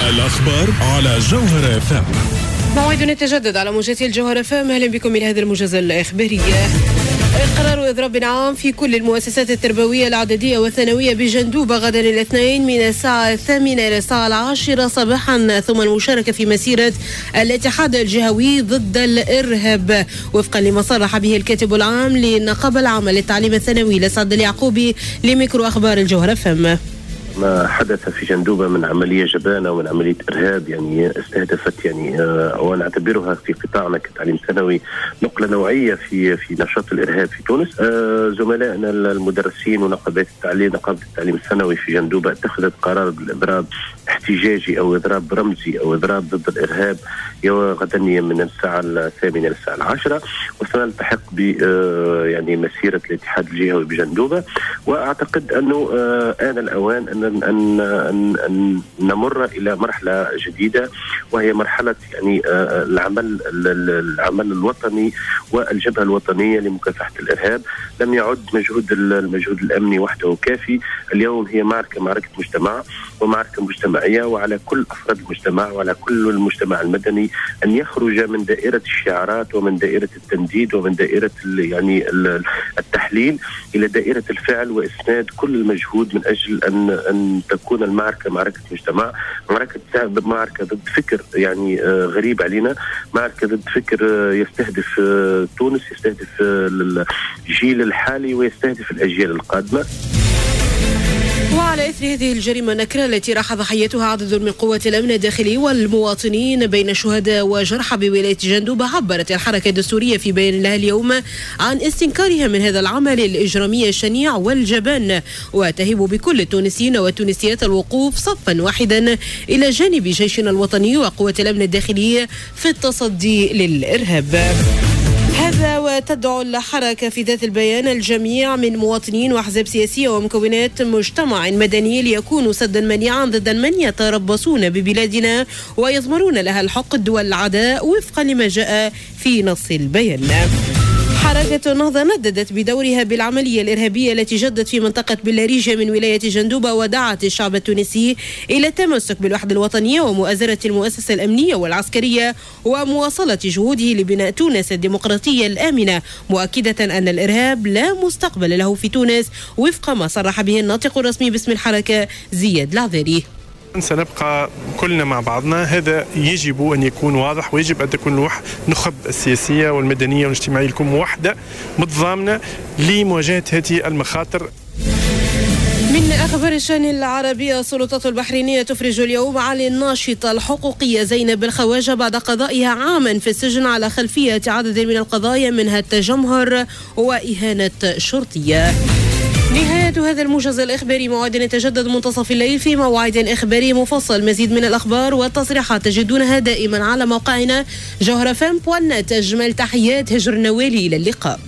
الأخبار على جوهر FM. موعدنا يتجدد على موجات الجوهر FM. أهلا بكم إلى هذا الموجز الإخباري. قرار إضراب عام في كل المؤسسات التربوية الإعدادية والثانوية بجندوبة غدا الاثنين من الساعة 8 إلى الساعة 10 صباحا، ثم المشاركة في مسيرة الاتحاد الجهوي ضد الإرهاب وفقا لما صرح به الكاتب العام للنقابة العامة للتعليم الثانوي لسعد اليعقوبي لميكرو أخبار الجوهر FM. ما حدث في جندوبة من عملية جبانة ومن عملية إرهاب استهدفت ونعتبرها في قطاعنا كتعليم ثانوي نقلة نوعية في نشاط الإرهاب في تونس. زملائنا المدرسين ونقابة التعليم الثانوي في جندوبة اتخذت قرار بالإضراب احتجاجي أو إضراب رمزي أو إضراب ضد الإرهاب غدا من الساعة 8 إلى الساعة 10، وسنلتحق مسيرة الاتحاد الجهوي بجندوبة. وأعتقد أنه آن الأوان أن نمر إلى مرحلة جديدة، وهي مرحلة العمل الوطني والجبهة الوطنية لمكافحة الإرهاب. لم يعد المجهود الأمني وحده كافي. اليوم هي معركة مجتمع ومعركة مجتمعية، وعلى كل أفراد المجتمع وعلى كل المجتمع المدني أن يخرج من دائرة الشعارات ومن دائرة التنديد ومن دائرة التحليل إلى دائرة الفعل وإسناد كل المجهود من أجل أن تكون المعركة معركة مجتمع، معركة ضد فكر غريب علينا، معركة ضد فكر يستهدف تونس، يستهدف الجيل الحالي ويستهدف الأجيال القادمة. وعلى إثر هذه الجريمة النكرة التي راح ضحيتها عدد من قوات الأمن الداخلي والمواطنين بين شهداء وجرحى بولاية جندوبة، عبرت الحركة الدستورية في بيان لها اليوم عن استنكارها من هذا العمل الإجرامي الشنيع والجبان، وتهب بكل التونسيين والتونسيات الوقوف صفا واحدا إلى جانب جيشنا الوطني وقوات الأمن الداخلي في التصدي للإرهاب. هذا وتدعو الحركة في ذات البيان الجميع من مواطنين وأحزاب سياسية ومكونات مجتمع مدني ليكونوا سدا منيعا ضد من يتربصون ببلادنا ويضمرون لها الحقد والعداء وفقا لما جاء في نص البيان. حركة النهضة نددت بدورها بالعملية الإرهابية التي جدت في منطقة بلاريجة من ولاية جندوبة، ودعت الشعب التونسي إلى التمسك بالوحدة الوطنية ومؤازرة المؤسسة الأمنية والعسكرية ومواصلة جهوده لبناء تونس الديمقراطية الآمنة، مؤكدة أن الإرهاب لا مستقبل له في تونس وفق ما صرح به الناطق الرسمي باسم الحركة زياد العذاري. سنبقى كلنا مع بعضنا، هذا يجب أن يكون واضح، ويجب أن تكون النخب السياسية والمدنية والاجتماعية لكم وحدة متضامنة لمواجهة هذه المخاطر. من أخبار الشأن العربية، السلطات البحرينية تفرج اليوم عن الناشطة الحقوقية زينب الخواجة بعد قضائها عاما في السجن على خلفية عدد من القضايا منها التجمهر وإهانة شرطية. نهاية هذا الموجز الإخباري. موعدنا يتجدد منتصف الليل في موعد إخباري مفصل. مزيد من الأخبار والتصريحات تجدونها دائما على موقعنا جوهر FM. أجمل تحيات هجر النوالي، إلى اللقاء.